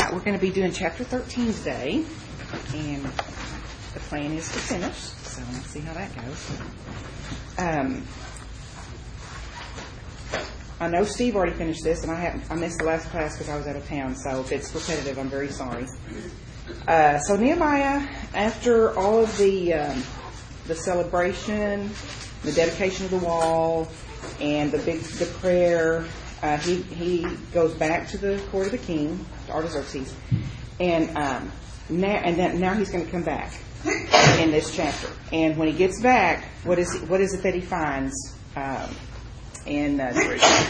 right, we're going to be doing chapter 13 today, and the plan is to finish, so let's see how that goes. I know Steve already finished this, and I missed the last class because I was out of town, so if it's repetitive, I'm very sorry. So Nehemiah, after all of the celebration, the dedication of the wall, and the prayer, he goes back to the court of the king, Artaxerxes, and now he's going to come back in this chapter. And when he gets back, what is it that he finds in Jerusalem?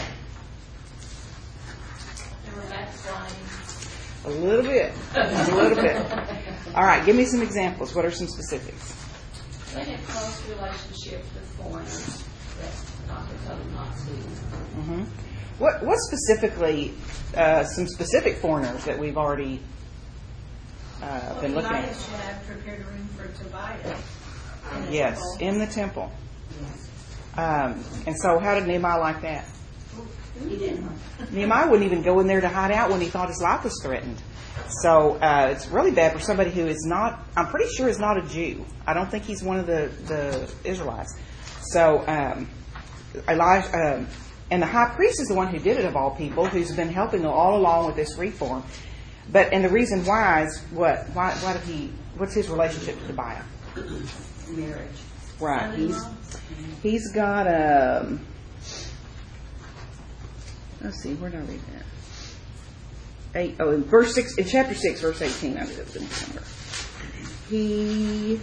A little bit. All right, give me some examples. What are some specifics? They had close relationships with foreigners. That's not the code, not Sweden. Mm-hmm. What specifically, some specific foreigners that we've already been looking at? Elijah had prepared a room for Tobiah. Yes, in the temple. And so how did Nehemiah like that? He didn't. Nehemiah wouldn't even go in there to hide out when he thought his life was threatened. So it's really bad for somebody who is not, I'm pretty sure is not a Jew. I don't think he's one of the Israelites. So Elijah, and the high priest is the one who did it of all people, who's been helping all along with this reform. And the reason why is what? Why did he? What's his relationship to Tobiah? Marriage. Right. He's got let's see, where did I read that? In verse 6, in chapter 6, verse 18. I did it somewhere. He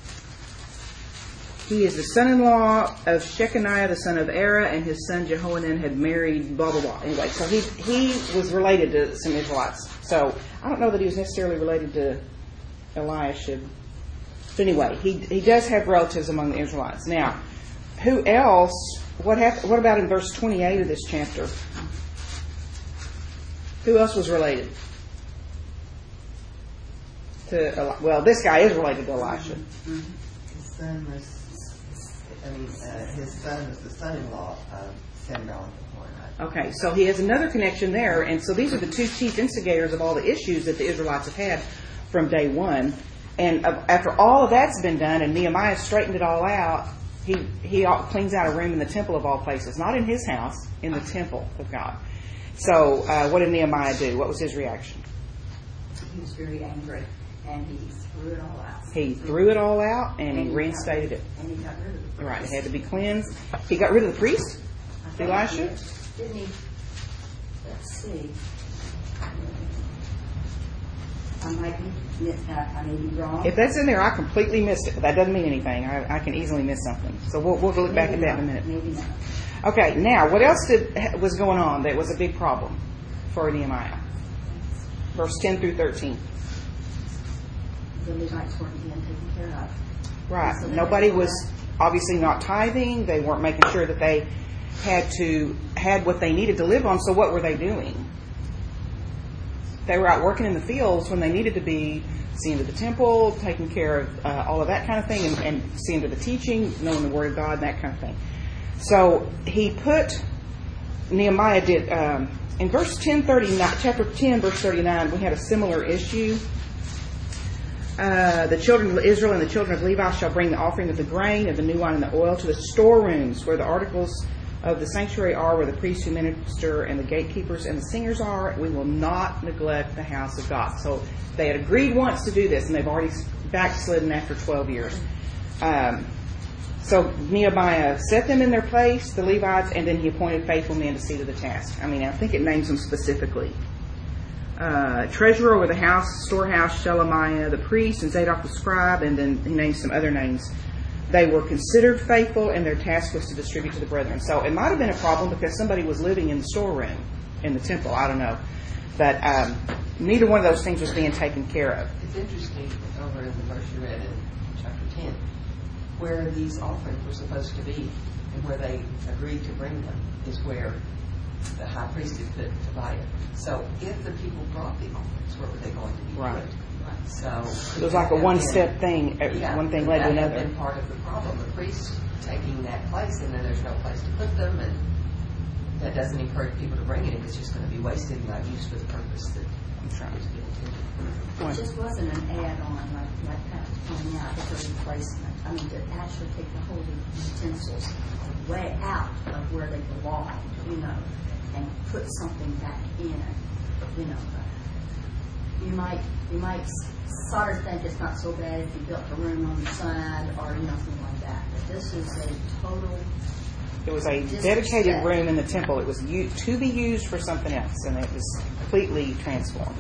is the son-in-law of Shechaniah, the son of Era, and his son Jehohanan had married blah, blah, blah. Anyway, so he was related to some Israelites. So I don't know that he was necessarily related to Eliashib. But anyway, he does have relatives among the Israelites. Now, who else? What about in verse 28 of this chapter? Who else was related to? Well, this guy is related to Elisha. Mm-hmm. His son was the son-in-law of Sanballat the Horonite. Okay, so he has another connection there, and so these are the two chief instigators of all the issues that the Israelites have had from day one. And after all of that's been done, and Nehemiah straightened it all out, he cleans out a room in the temple of all places, not in his house, in the temple of God. So what did Nehemiah do? What was his reaction? He was very angry, and he threw it all out. He threw it all out, and he reinstated it. And he got rid of the priest. Right, it had to be cleansed. He got rid of the priest? Elisha? Didn't he? Let's see. I may be wrong. If that's in there, I completely missed it. But that doesn't mean anything. I can easily miss something. So we'll look back at that in a minute. Maybe not. Okay, now, what else was going on that was a big problem for Nehemiah? Verse 10 through 13. The Levites weren't being taken care of. Right. So Nobody was obviously not tithing. They weren't making sure that they had what they needed to live on. So what were they doing? They were out working in the fields when they needed to be, seeing to the temple, taking care of all of that kind of thing, and seeing to the teaching, knowing the Word of God, and that kind of thing. So Nehemiah did, in verse 10:39, chapter 10, verse 39, we had a similar issue. The children of Israel and the children of Levi shall bring the offering of the grain, of the new wine, and the oil to the storerooms where the articles of the sanctuary are, where the priests who minister and the gatekeepers and the singers are. We will not neglect the house of God. So they had agreed once to do this, and they've already backslidden after 12 years. So Nehemiah set them in their place, the Levites, and then he appointed faithful men to see to the task. I think it names them specifically. Treasurer over the house, storehouse, Shelemiah the priest, and Zadok the scribe, and then he names some other names. They were considered faithful, and their task was to distribute to the brethren. So it might have been a problem because somebody was living in the storeroom in the temple. I don't know. But neither one of those things was being taken care of. It's interesting over in the verse you read in chapter 10, where these offerings were supposed to be and where they agreed to bring them is where the high priest had put Tobiah. So if the people brought the offerings, where were they going to be put? Right. So It was like a one-step thing. One thing led to another. That had been part of the problem. The priest taking that place, and then there's no place to put them, and that doesn't encourage people to bring it if it's just going to be wasted and not used for the purpose that I'm trying to It just wasn't an add-on like Pat was pointing out, it's a replacement. I mean, to actually take the holy utensils way out of where they belong, and put something back in, You might sort of think it's not so bad if you built a room on the side or, something like that. But this is a total... It was a dedicated room in the temple. It was to be used for something else, and it was completely transformed.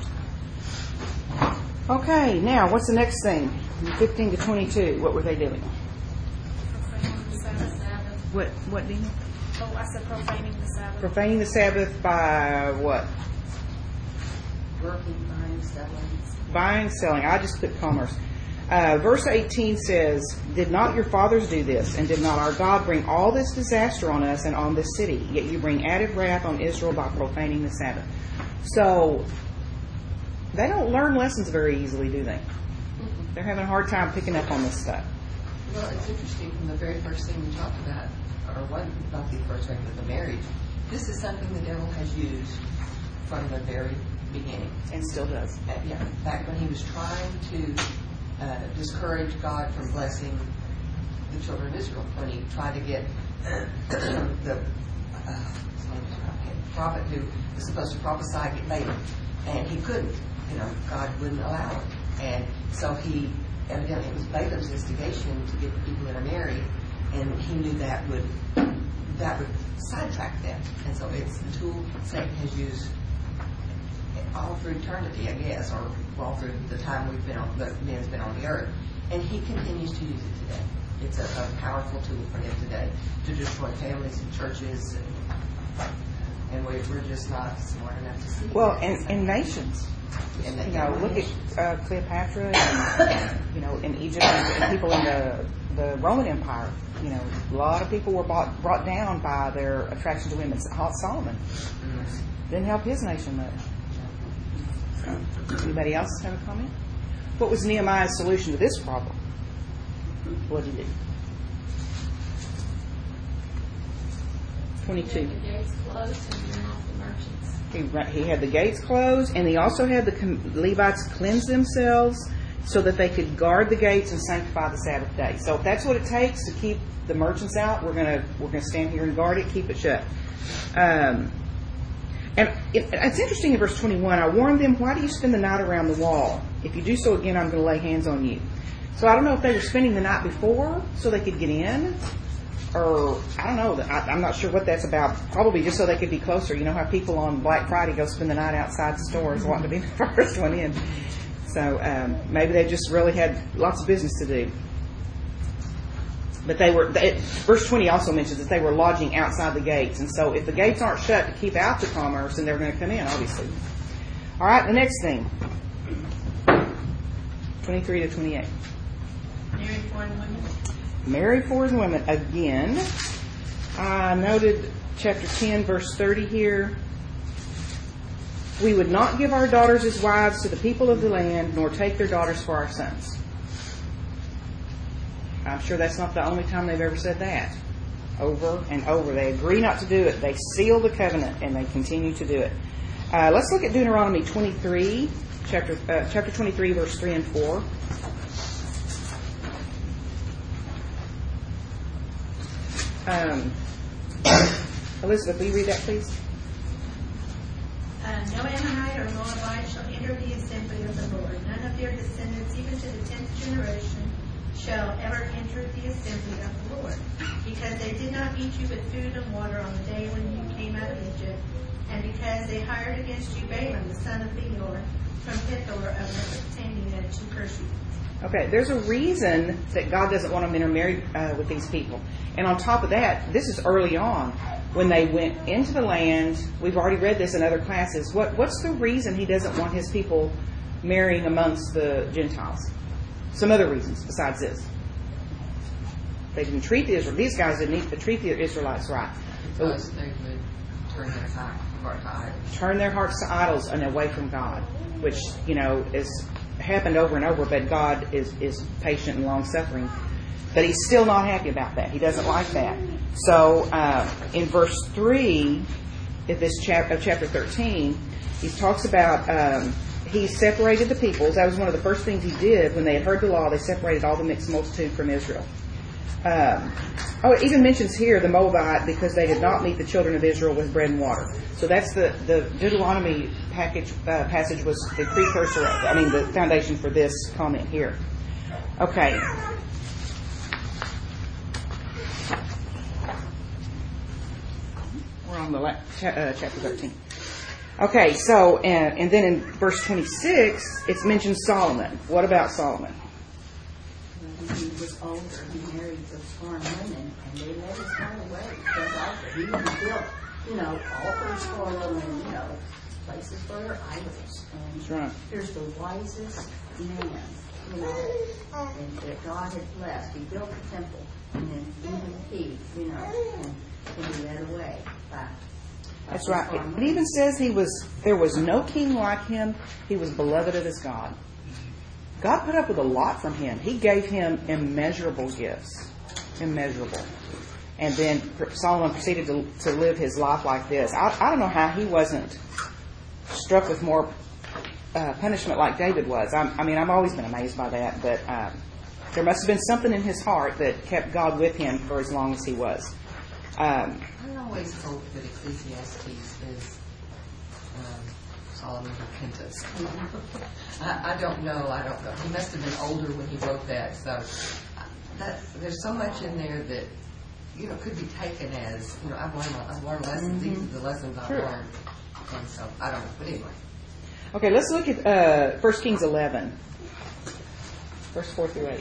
Okay, now what's the next thing? 15 to 22, what were they doing? Profaning the Sabbath. What, Dina? Oh, I said profaning the Sabbath. Profaning the Sabbath by what? Working, buying, selling. Buying, selling. I just put commerce. Verse 18 says, "Did not your fathers do this, and did not our God bring all this disaster on us and on this city? Yet you bring added wrath on Israel by profaning the Sabbath." So, they don't learn lessons very easily, do they? They're having a hard time picking up on this stuff. Well, it's interesting from the very first thing we talked about, or one, not the first thing, but the marriage. This is something the devil has used from the very beginning. And still does. Yeah, back when he was trying to discourage God from blessing the children of Israel, when he tried to get the prophet who was supposed to prophesy get Balaam, and he couldn't. God wouldn't allow it. And so evidently it was Balaam's instigation to get the people that are married, and he knew that would sidetrack them. And so it's the tool Satan has used all through eternity, I guess, or all through the time man's been on the earth. And he continues to use it today. It's a powerful tool for him today to destroy families and churches, and we're just not smart enough to see. Well, and nations. Look at Cleopatra, and in Egypt, and people in the Roman Empire. A lot of people were brought down by their attraction to women. Solomon didn't help his nation much. Anybody else have a comment? What was Nehemiah's solution to this problem? What did he do? 22. The gates closed and then off the merchants. He had the gates closed, and he also had the Levites cleanse themselves so that they could guard the gates and sanctify the Sabbath day. So if that's what it takes to keep the merchants out, we're gonna stand here and guard it, keep it shut. And it's interesting in verse 21, "I warned them, why do you spend the night around the wall? If you do so again, I'm going to lay hands on you." So I don't know if they were spending the night before so they could get in, or I don't know. I'm not sure what that's about. Probably just so they could be closer. You know how people on Black Friday go spend the night outside the stores wanting to be the first one in. So maybe they just really had lots of business to do. But verse 20 also mentions that they were lodging outside the gates. And so if the gates aren't shut to keep out the commerce, then they're going to come in, obviously. All right, the next thing. 23 to 28. Married foreign women. Married foreign women. Again, I noted chapter 10, verse 30 here. "We would not give our daughters as wives to the people of the land, nor take their daughters for our sons." I'm sure that's not the only time they've ever said that. Over and over. They agree not to do it. They seal the covenant, and they continue to do it. Let's look at Deuteronomy 23, chapter 23, verse 3 and 4. Elizabeth, will you read that, please? No Ammonite or Moabite shall enter the assembly of the Lord. None of their descendants, even to the 10th generation, shall ever enter the assembly of the Lord, because they did not meet you with food and water on the day when you came out of Egypt, and because they hired against you Balaam, the son of Beor, from Pithor of Mesopotamia, to curse you. Okay, there's a reason that God doesn't want them to intermarry with these people. And on top of that, this is early on. When they went into the land, we've already read this in other classes, what's the reason he doesn't want his people marrying amongst the Gentiles? Some other reasons besides this. They didn't treat these guys didn't treat the Israelites right. Because they would turn their heart to idols. Turn their hearts to idols and away from God, which, is happened over and over, but God is patient and long-suffering. But he's still not happy about that. He doesn't like that. So in verse 3 of this chapter 13, he talks about he separated the peoples. That was one of the first things he did when they had heard the law. They separated all the mixed multitude from Israel. It even mentions here the Moabite because they did not meet the children of Israel with bread and water. So that's the Deuteronomy passage was the precursor, the foundation for this comment here. Okay. We're on the chapter 13. Okay, so, and then in verse 26, it's mentioned Solomon. What about Solomon? When he was older, he married those foreign women, and they let his son away because he built, altars for them and, places for their idols. And That's right. here's the wisest man, and that God had blessed. He built the temple, and then even he, can be led away by. That's right. It even says there was no king like him. He was beloved of his God. God put up with a lot from him. He gave him immeasurable gifts. Immeasurable. And then Solomon proceeded to live his life like this. I don't know how he wasn't struck with more punishment like David was. I've always been amazed by that, but there must have been something in his heart that kept God with him for as long as he was. I always hope that Ecclesiastes is Solomon's repentance. I don't know. He must have been older when he wrote that. So there's so much in there that could be taken as I've learned lessons. These are the lessons I've learned, and so I don't know. But anyway. Okay, let's look at 1 Kings 11, verse 4 through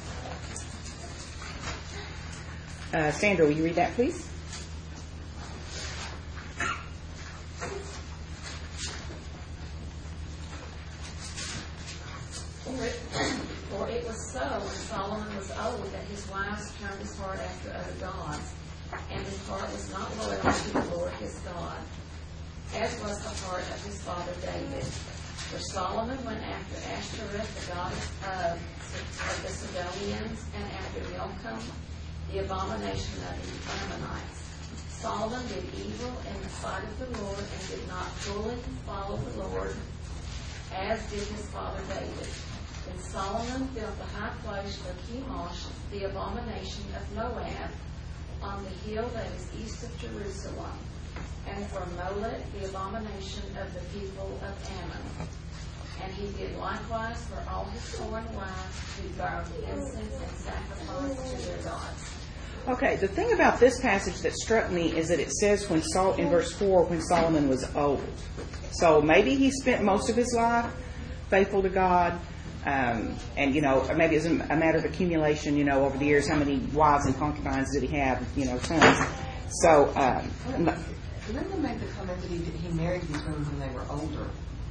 8. Sandra, will you read that, please? For it was so when Solomon was old that his wives turned his heart after other gods, and his heart was not loyal to the Lord his God, as was the heart of his father David. For Solomon went after Ashtoreth, the goddess of the Sidonians, and after Milcom, the abomination of the Ammonites. Solomon did evil in the sight of the Lord and did not fully follow the Lord, as did his father David. And Solomon built the high place for Chemosh, the abomination of Moab, on the hill that is east of Jerusalem, and for Molech, the abomination of the people of Ammon. And he did likewise for all his foreign wives who burned incense and sacrificed to their gods. Okay, the thing about this passage that struck me is that it says in verse 4 when Solomon was old. So maybe he spent most of his life faithful to God, and maybe it was a matter of accumulation, over the years, how many wives and concubines did he have, sons. So, Didn't they make the comment that he married these women when they were older?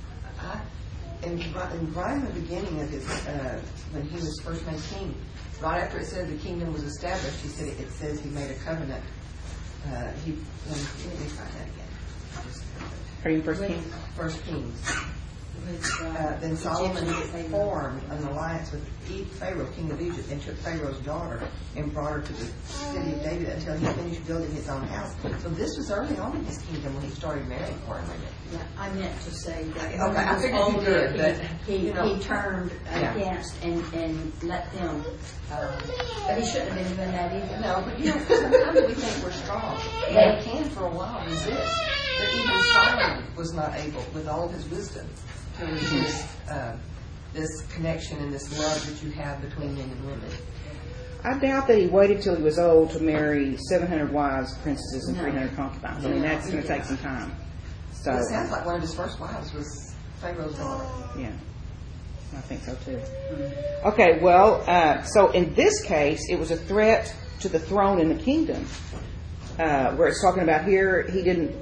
And right in the beginning of his, when he was first made king, right after it said the kingdom was established, he said it says he made a covenant. Let me find that again. Are you in 1 Kings? 1 Kings. Then Solomon formed an alliance with Pharaoh, king of Egypt, and took Pharaoh's daughter and brought her to the city of David until he finished building his own house. So this was early on in his kingdom when he started marrying foreign women. Yeah, I meant to say that. Okay, I figured you did, but he turned against and let them. But he shouldn't have been doing that either. No, but sometimes we think we're strong. They can for a while resist. But even Solomon was not able, with all of his wisdom, to resist this connection and this love that you have between men and women. I doubt that he waited till he was old to marry 700 wives, princesses, and 300 concubines. That's going to take some time. So it sounds like one of his first wives was Pharaoh's daughter. Yeah, I think so too. Okay, well, so in this case, it was a threat to the throne and the kingdom. Where it's talking about here, he didn't.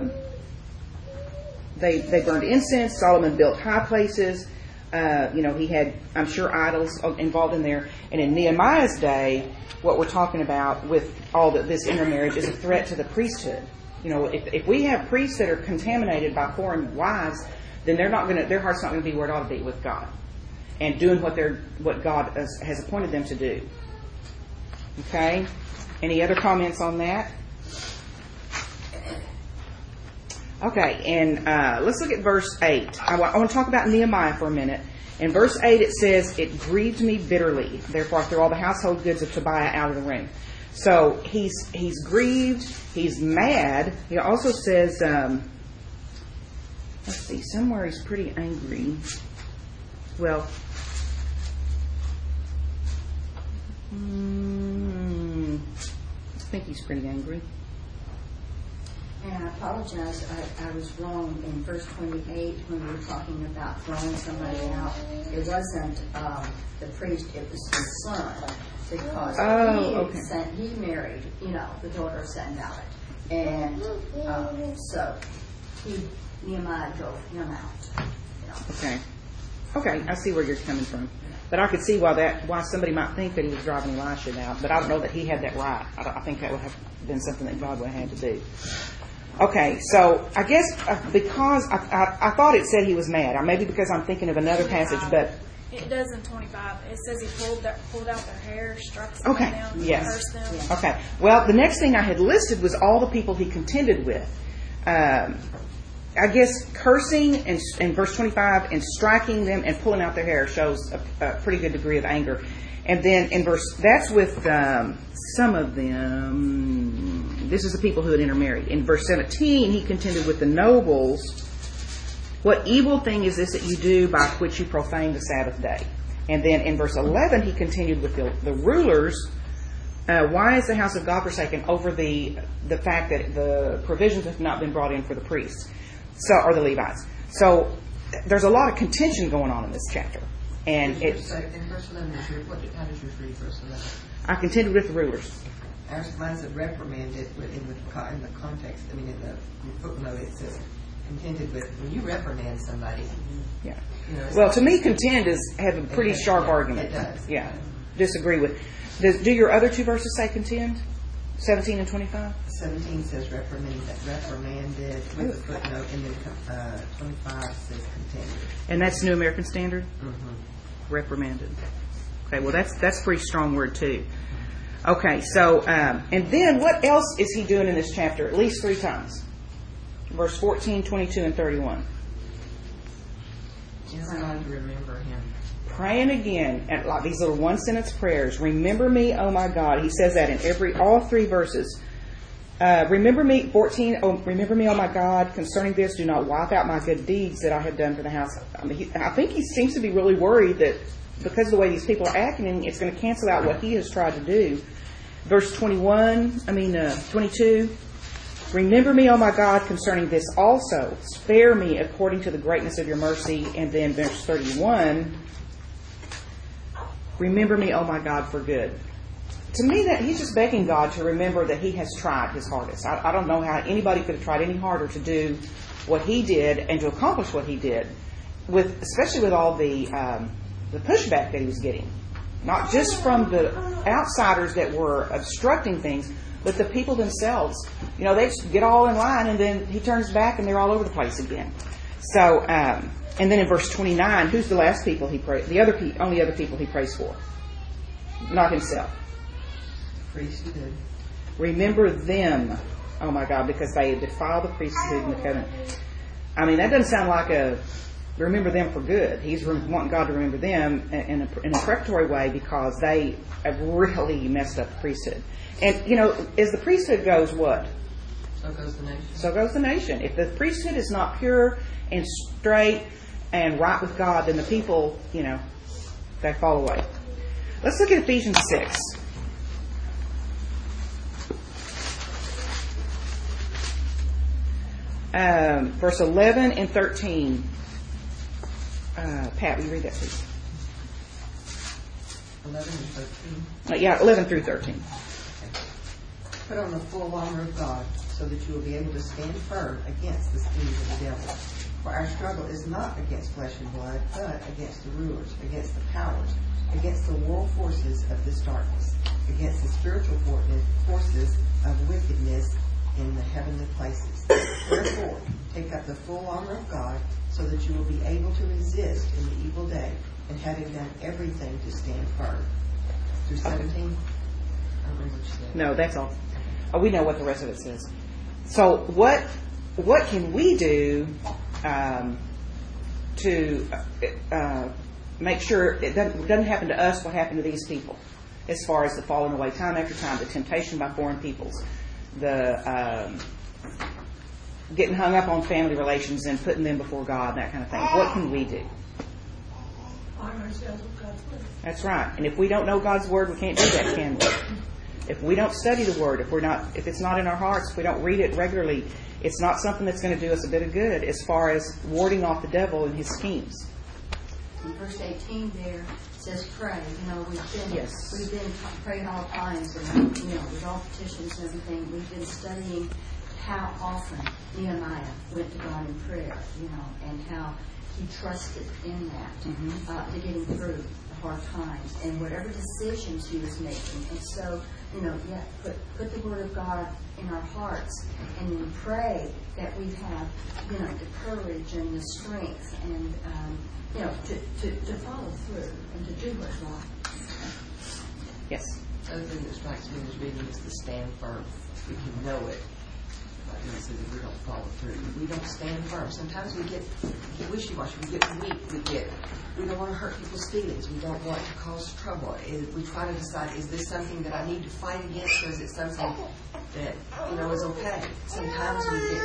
They burned incense. Solomon built high places. He had, I'm sure, idols involved in there. And in Nehemiah's day, what we're talking about with all this intermarriage is a threat to the priesthood. If we have priests that are contaminated by foreign wives, then their heart's not going to be where it ought to be with God, and doing what God has appointed them to do. Okay. Any other comments on that? Okay, and let's look at verse 8. I want to talk about Nehemiah for a minute. In verse 8 it says, "It grieved me bitterly. Therefore I threw all the household goods of Tobiah out of the room." So he's grieved. He's mad. He also says, let's see, somewhere he's pretty angry. Well, I think he's pretty angry. And I apologize, I was wrong in verse 28 when we were talking about throwing somebody out. It wasn't the priest, it was his son. Because he married, the daughter of Sanballat. And so Nehemiah drove him out. Okay, I see where you're coming from. But I could see why somebody might think that he was driving Elisha out. But I don't know that he had that right. I think that would have been something that God would have had to do. Okay, so I guess because I thought it said he was mad. Maybe because I'm thinking of another passage, but it does in 25. It says he pulled out their hair, struck them down, cursed them. Yes. Okay. Well, the next thing I had listed was all the people he contended with. I guess cursing in verse 25 and striking them and pulling out their hair shows a pretty good degree of anger. And then that's with some of them. This is the people who had intermarried. In verse 17, he contended with the nobles. "What evil thing is this that you do by which you profane the Sabbath day?" And then in verse 11, he continued with the rulers. "Why is the house of God forsaken?" Over the fact that the provisions have not been brought in for the priests, or the Levites. So there's a lot of contention going on in this chapter. And in verse 11, how does yours read verse 11? I contended with the rulers. Mine said reprimanded, but in the context, in the footnote it says contended with. When you reprimand somebody, yeah. Well, to me, contend have a pretty sharp argument. It does. Yeah. Disagree with. Do your other two verses say contend? 17 and 25? 17 says reprimanded with the footnote, and then 25 says contended. And that's New American Standard? Mm-hmm. Reprimanded. Okay, well that's a pretty strong word too. Okay, so, and then what else is he doing in this chapter? At least 3 times. Verse 14, 22, and 31. Just trying to remember him. Praying again, at like these little one-sentence prayers. "Remember me, oh my God." He says that in all 3 verses. Remember me, 14, remember me, oh my God, concerning this, do not wipe out my good deeds that I have done for the house. I think he seems to be really worried that because of the way these people are acting, it's going to cancel out what he has tried to do. Verse 22. "Remember me, O my God, concerning this also. Spare me according to the greatness of your mercy." And then verse 31. "Remember me, O my God, for good." To me, that he's just begging God to remember that he has tried his hardest. I don't know how anybody could have tried any harder to do what he did and to accomplish what he did, especially with all the pushback that he was getting. Not just from the outsiders that were obstructing things, but the people themselves. They get all in line, and then he turns back and they're all over the place again. So, and then in verse 29, who's the last people he prays? Only other people he prays for. Not himself. Priesthood. "Remember them, oh my God, because they defile the priesthood and the covenant." That doesn't sound like remember them for good. He's wanting God to remember them in a preparatory way because they have really messed up the priesthood. And, as the priesthood goes, what? So goes the nation. So goes the nation. If the priesthood is not pure and straight and right with God, then the people, they fall away. Let's look at Ephesians 6. Verse 11 and 13. Pat, will you read that, please? 11 and 13. Yeah, 11 through 13. Okay. "Put on the full armor of God, so that you will be able to stand firm against the schemes of the devil. For our struggle is not against flesh and blood, but against the rulers, against the powers, against the world forces of this darkness, against the spiritual forces of wickedness in the heavenly places. Therefore, take up the full armor of God, so that you will be able to resist in the evil day, and having done everything to stand firm." Through 17? I don't remember what you said. No, that's all. We know what the rest of it says. So what what can we do to make sure it doesn't happen to us what happened to these people, as far as the falling away time after time, the temptation by foreign peoples, the getting hung up on family relations and putting them before God, that kind of thing. What can we do? Arm ourselves with God's word. That's right. And if we don't know God's word, we can't do that, can we? If we don't study the word, if it's not in our hearts, if we don't read it regularly, it's not something that's going to do us a bit of good as far as warding off the devil and his schemes. In verse 18 there, it says pray. We've been praying all times, and with all petitions and everything. We've been studying how often Nehemiah went to God in prayer, and how he trusted in that to get him through the hard times and whatever decisions he was making. And so, put the word of God in our hearts, and then pray that we have, the courage and the strength and to follow through and to do what's right. Yes. The other thing that strikes me as reading is the stand firm. We can know it. Like you said, we don't follow through. We don't stand firm. Sometimes we get wishy-washy. We get weak. We don't want to hurt people's feelings. We don't want to cause trouble. We try to decide, is this something that I need to fight against, or is it something that, is okay? Sometimes we get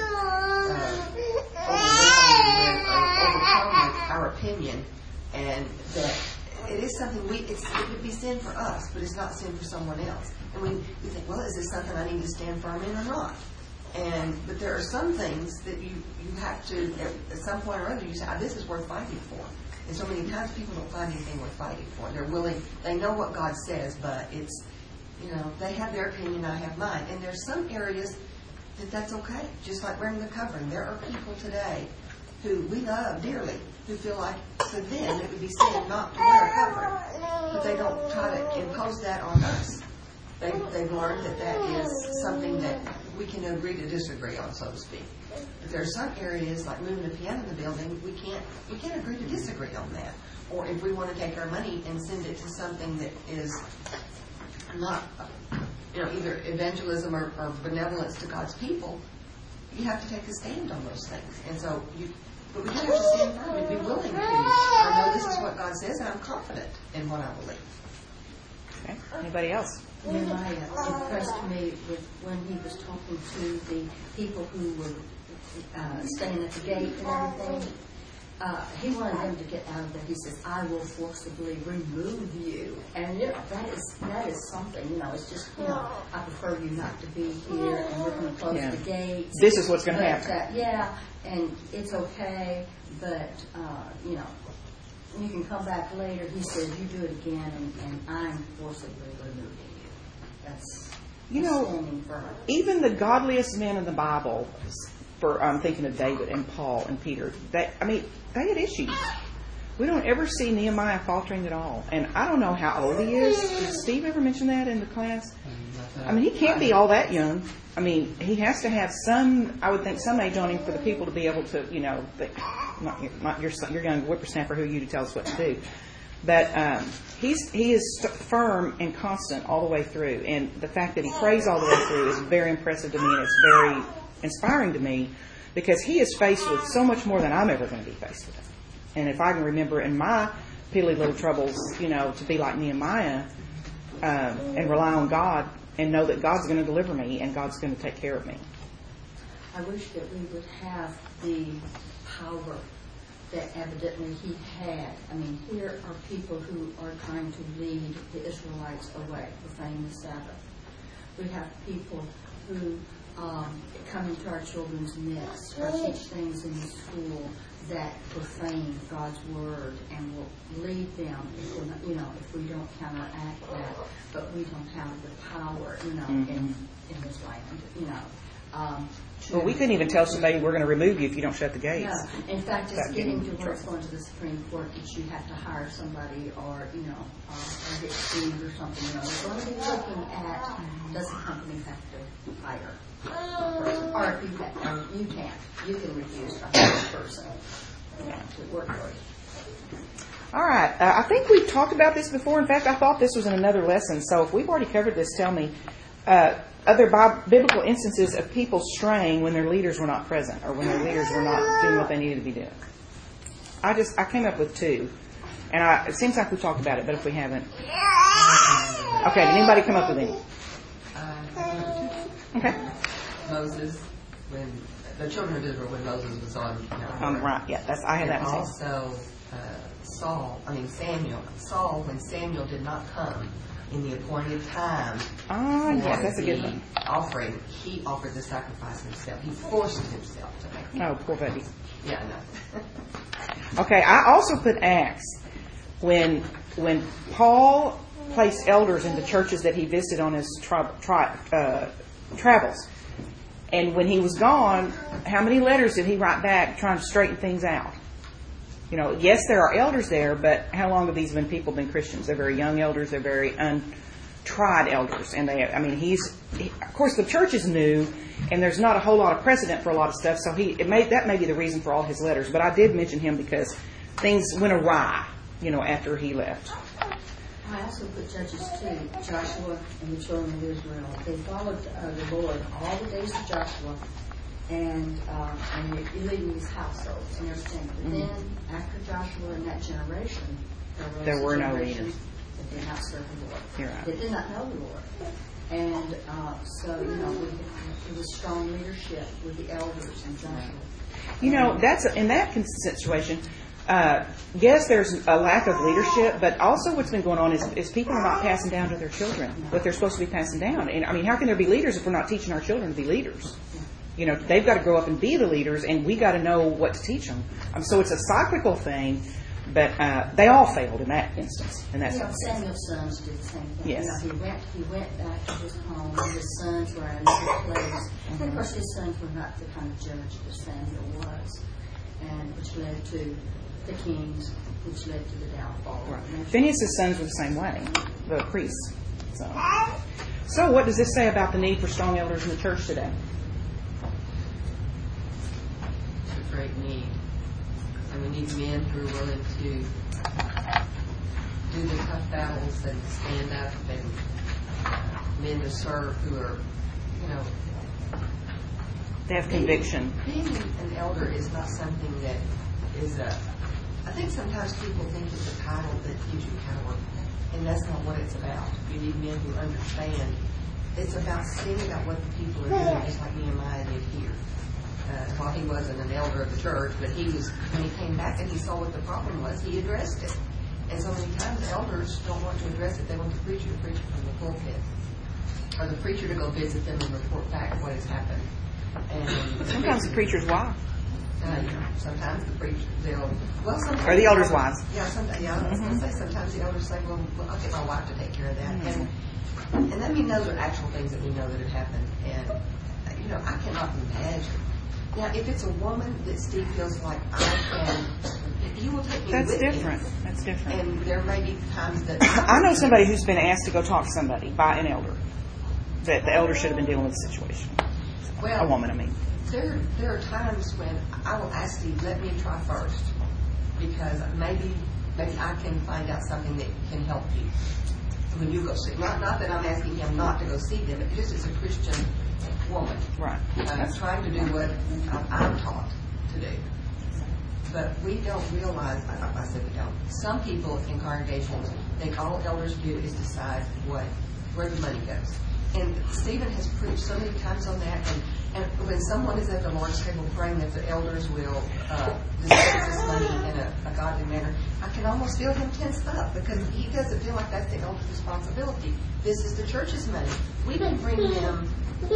overcome with our opinion, and that it is something it would be sin for us, but it's not sin for someone else. And we think, well, is this something I need to stand firm in or not? But there are some things that you have to, at some point or other, you say, this is worth fighting for. And so many times people don't find anything worth fighting for. They're willing, they know what God says, but it's, they have their opinion, I have mine. And there's some areas that's okay, just like wearing the covering. There are people today who we love dearly, who feel like to them it would be sin not to wear a covering. But they don't try to impose that on us. They've learned that is something that we can agree to disagree on, so to speak. But there are some areas, like moving a piano in the building, we can't agree to disagree on that. Or if we want to take our money and send it to something that is not, either evangelism or benevolence to God's people, you have to take a stand on those things. And so, but we have to stand firm and be willing to. I know this is what God says, and I'm confident in what I believe. Okay. Anybody else? Nehemiah impressed me with when he was talking to the people who were staying at the gate and everything. He wanted them to get out of there. He says, I will forcibly remove you. And that is something, it's just, I prefer you not to be here, and we're going to close the gates. This is what's going to happen. And it's okay, but, you can come back later. He says, you do it again, and I'm forcibly removing you. That's standing firm. Even the godliest men in the Bible, I'm thinking of David and Paul and Peter, they had issues. We don't ever see Nehemiah faltering at all. And I don't know how old he is. Did Steve ever mention that in the class? He can't be all that young. He has to have some, I would think, some age on him for the people to be able to, not your young whippersnapper who you to tell us what to do. But he is firm and constant all the way through. And the fact that he prays all the way through is very impressive to me, and it's very inspiring to me, because he is faced with so much more than I'm ever going to be faced with. And if I can remember in my piddly little troubles, to be like Nehemiah and rely on God and know that God's going to deliver me and God's going to take care of me. I wish that we would have the power that evidently he had. Here are people who are trying to lead the Israelites away, profaning the Sabbath. We have people who come into our children's midst or teach things in the school that profane God's word and will lead them if we're not, if we don't counteract that, but we don't have the power, in this land, well, we couldn't even tell somebody we're going to remove you if you don't shut the gates. No. In fact, it's getting to where it's going to the Supreme Court that you have to hire somebody or, get sued or something. We're going to be looking at, does the company have to hire a person? Or if you can't. You can refuse to hire a person to work for you. All right. I think we've talked about this before. In fact, I thought this was in another lesson. So if we've already covered this, tell me. other biblical instances of people straying when their leaders were not present or when their leaders were not doing what they needed to be doing? I came up with 2. And it seems like we've talked about it, but if we haven't. Okay, did anybody come up with any? Okay. Moses, when the children of Israel, when Moses was on Mount Right, yeah, I had that one. Also, Saul, when Samuel did not come in the appointed time. Yes, that's a good one. Offering, he offered the sacrifice himself. He forced himself to make it. Oh, poor baby. Yeah, I know. Okay, I also put Acts when Paul placed elders in the churches that he visited on his travels. And when he was gone, how many letters did he write back trying to straighten things out? Yes, there are elders there, but how long have these people been Christians? They're very young elders. They're very untried elders. And of course, the church is new, and there's not a whole lot of precedent for a lot of stuff. So that may be the reason for all his letters. But I did mention him because things went awry, after he left. I also put Judges 2, Joshua and the children of Israel. They followed the Lord all the days of Joshua, and leading his households and everything. But then, after Joshua and that generation, there were no leaders that did not serve the Lord. You're right. They did not know the Lord. And so, it was strong leadership with the elders and Joshua. That's in that situation. Yes, there's a lack of leadership, but also what's been going on is people are not passing down to their children what they're supposed to be passing down. And how can there be leaders if we're not teaching our children to be leaders? They've got to grow up and be the leaders, and we got to know what to teach them. So it's a cyclical thing, but they all failed in that instance. Samuel's sons did the same thing. Yes. He went back to his home, and his sons were in a different place. And of course, his sons were not the kind of judge that Samuel was, and which led to the kings, which led to the downfall. Right. Phineas' sons were the same way, the priests. So what does this say about the need for strong elders in the church today? It's a great need. And we need men who are willing to do the tough battles and stand up, and men to serve who are, they have conviction. Being an elder is not something that is I think sometimes people think it's a title that gives you power, and that's not what it's about. You need men who understand. It's about seeing about what the people are doing, just like Nehemiah did here. While he wasn't an elder of the church, but when he came back and he saw what the problem was, he addressed it. And so many times elders don't want to address it. They want the preacher to preach it from the pulpit, or the preacher to go visit them and report back what has happened. And sometimes the preacher's wife. Sometimes the preacher, sometimes, or the elder's wives. Yeah, sometimes. I was going to say sometimes the elders say, "Well, I'll get my wife to take care of that." And I mean, those are actual things that we know that have happened. And I cannot imagine. Now, if it's a woman that Steve feels like he will take me That's with different. him. That's different. And there may be times that I know somebody who's been asked to go talk to somebody by an elder that the elder should have been dealing with the situation. A woman, I mean. There are times when I will ask Steve, let me try first, because maybe I can find out something that can help you when you go see. Not that I'm asking him not to go see them, but just as a Christian woman, right? Trying to do what I'm taught to do. But we don't realize. I said we don't. Some people in congregations think all elders do is decide where the money goes. And Stephen has preached so many times on that. And when someone is at the Lord's table praying that the elders will disperse this money in a godly manner, I can almost feel him tense up, because he doesn't feel like that's the elder's responsibility. This is the church's money. We don't bring them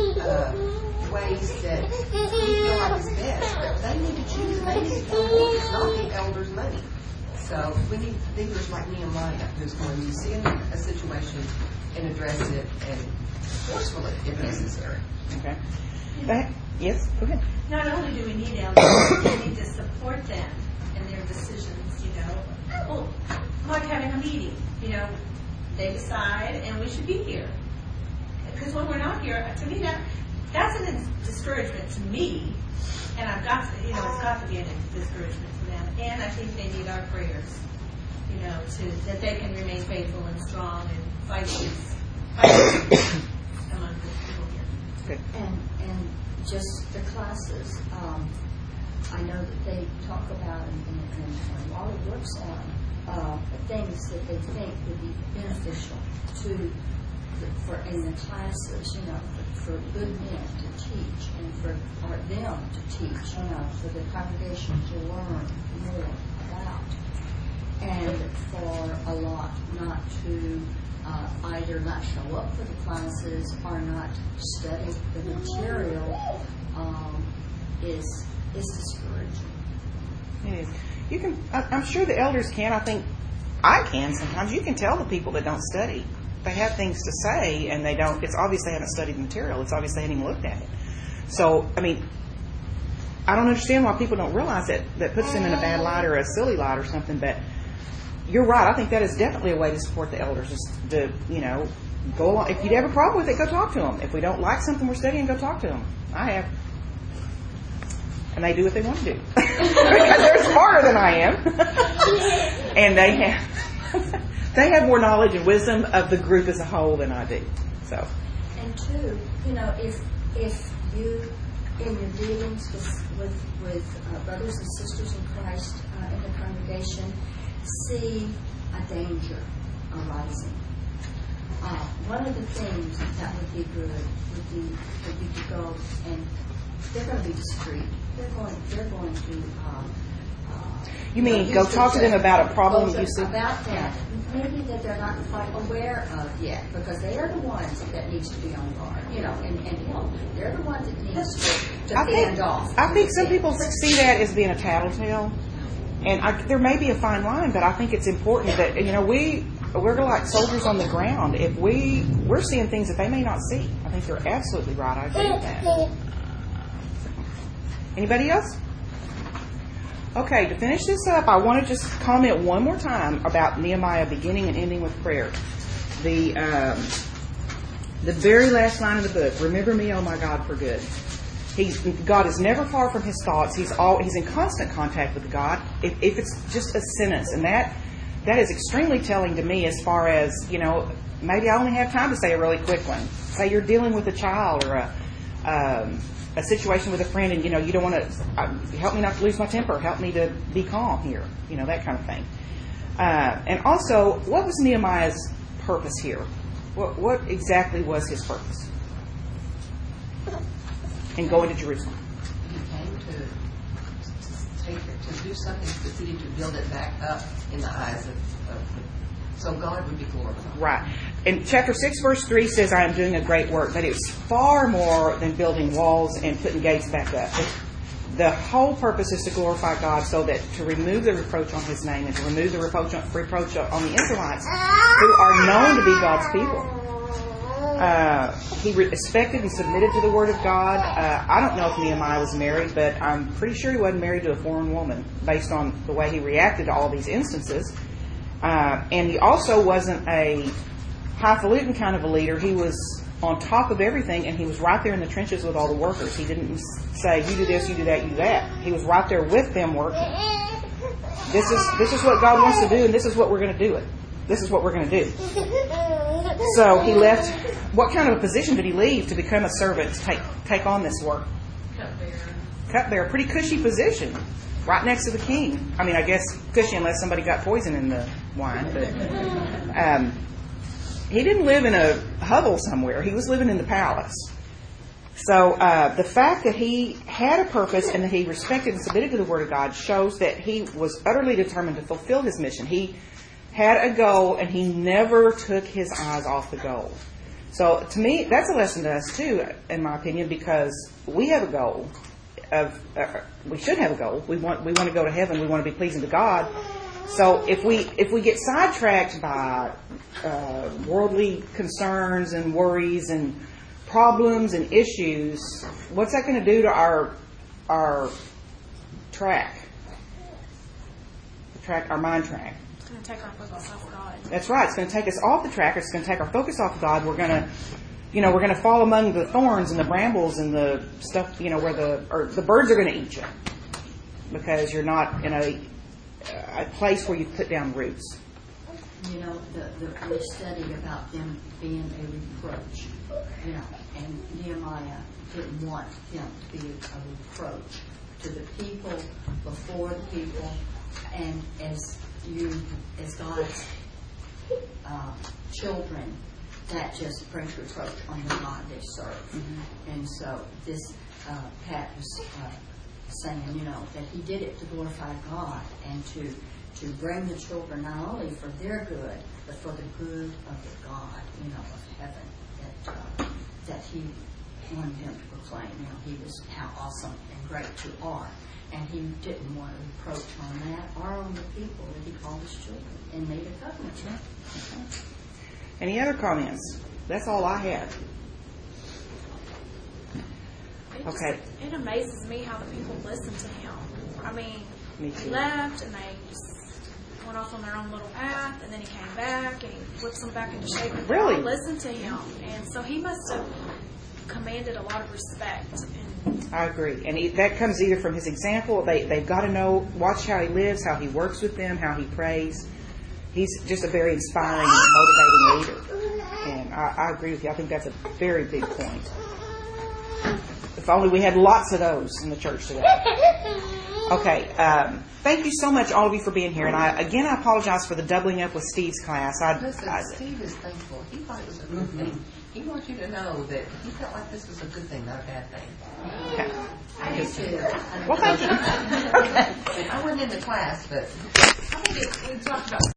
ways that we feel like is best. But they need to choose, and they need to tell it's not the elder's money. So we need leaders like Nehemiah, who's going to see a situation and address it and forcefully if necessary. Okay. Yes, go ahead. Not only do we need elders, we need to support them in their decisions, Well, like having a meeting, they decide and we should be here. Because when we're not here, to me, that's a discouragement to me. And I've got to, it's got to be a discouragement to them. And I think they need our prayers, that they can remain faithful and strong and fight among the people here. Good. And just the classes, I know that they talk about and Wally works on things that they think would be beneficial for in the classes, for good men to teach and for them to teach, for the congregation to learn more about, and for a lot not to either not show up for the classes or not study the material is discouraging. It is. You can. I'm sure the elders can. I think I can sometimes. You can tell the people that don't study. They have things to say, and they don't. It's obvious they haven't studied the material. It's obvious they haven't even looked at it. So, I mean, I don't understand why people don't realize it. That puts them in a bad light or a silly light or something. But you're right. I think that is definitely a way to support the elders. Is to, go along. If you have a problem with it, go talk to them. If we don't like something we're studying, go talk to them. I have. And they do what they want to do. Because they're smarter than I am. And they have more knowledge and wisdom of the group as a whole than I do. So. And two, if you, in your dealings with brothers and sisters in Christ in the congregation, see a danger arising, one of the things that would be good would be to go, and they're going to be discreet. They're going to. You mean go talk to them about a problem you see? About that, maybe that they're not quite aware of yet, because they are the ones that needs to be on guard. And they're the ones that needs to stand off. I think some people see that as being a tattletale, and there may be a fine line, but I think it's important that we're like soldiers on the ground. If we're seeing things that they may not see, I think they're absolutely right. I agree with that. Anybody else? Okay, to finish this up, I want to just comment one more time about Nehemiah beginning and ending with prayer. The very last line of the book, remember me, oh my God, for good. God is never far from his thoughts. He's in constant contact with God. If it's just a sentence, and that is extremely telling to me as far as, maybe I only have time to say a really quick one. Say you're dealing with a child or a situation with a friend, and you don't want to help me not to lose my temper, help me to be calm here, that kind of thing. And also, what was Nehemiah's purpose here? What exactly was his purpose in going to Jerusalem? He came to do something specific to build it back up in the eyes of so God would be glorified. Right. And chapter 6, verse 3 says, I am doing a great work. But it's far more than building walls and putting gates back up. The whole purpose is to glorify God, so that to remove the reproach on his name and to remove the reproach on the Israelites who are known to be God's people. He respected and submitted to the Word of God. I don't know if Nehemiah was married, but I'm pretty sure he wasn't married to a foreign woman based on the way he reacted to all these instances. And he also wasn't a highfalutin kind of a leader. He was on top of everything, and he was right there in the trenches with all the workers. He didn't say, you do this, you do that, you do that. He was right there with them working. This is what God wants to do, and this is what we're going to do it. This is what we're going to do. So he left. What kind of a position did he leave to become a servant, to take on this work? Cupbearer. Pretty cushy position. Right next to the king. I mean, I guess cushy unless somebody got poison in the wine. But he didn't live in a hovel somewhere. He was living in the palace. So the fact that he had a purpose and that he respected and submitted to the Word of God shows that he was utterly determined to fulfill his mission. He had a goal, and he never took his eyes off the goal. So to me, that's a lesson to us too, in my opinion, because we have a goal. We should have a goal. We want to go to heaven. We want to be pleasing to God. So if we get sidetracked by worldly concerns and worries and problems and issues, what's that going to do to our track? Our mind track. It's going to take our focus off God. That's right. It's going to take us off the track. It's going to take our focus off of God. We're going to fall among the thorns and the brambles and the stuff, where the birds are going to eat you because you're not in a place where you put down roots. you know, we studied about them being a reproach, you know, and Nehemiah didn't want them to be a reproach to the people, before the people, and as God's children, that just brings reproach on the God they serve. Mm-hmm. And so this, Pat was saying, you know, that he did it to glorify God and to bring the children not only for their good, but for the good of the God, you know, of heaven, that he wanted them to proclaim, you know, he was how awesome and great you are. And he didn't want to reproach on that or on the people that he called his children and made a covenant with. Any other comments? That's all I have. Okay. It amazes me how the people listen to him. I mean, he left and they just went off on their own little path, and then he came back and he whips them back into shape. And really? They all listened to him. And so he must have commanded a lot of respect. I agree. And that comes either from his example. They've got to know, watch how he lives, how he works with them, how he prays. He's just a very inspiring, motivating leader. And I agree with you. I think that's a very big point. If only we had lots of those in the church today. Okay. Thank you so much, all of you, for being here. And I apologize for the doubling up with Steve's class. Steve is thankful. He thought it was a good thing. He wants you to know that he felt like this was a good thing, not a bad thing. Okay. I do too. Well, thank you. I wasn't in the class, but I think we talked about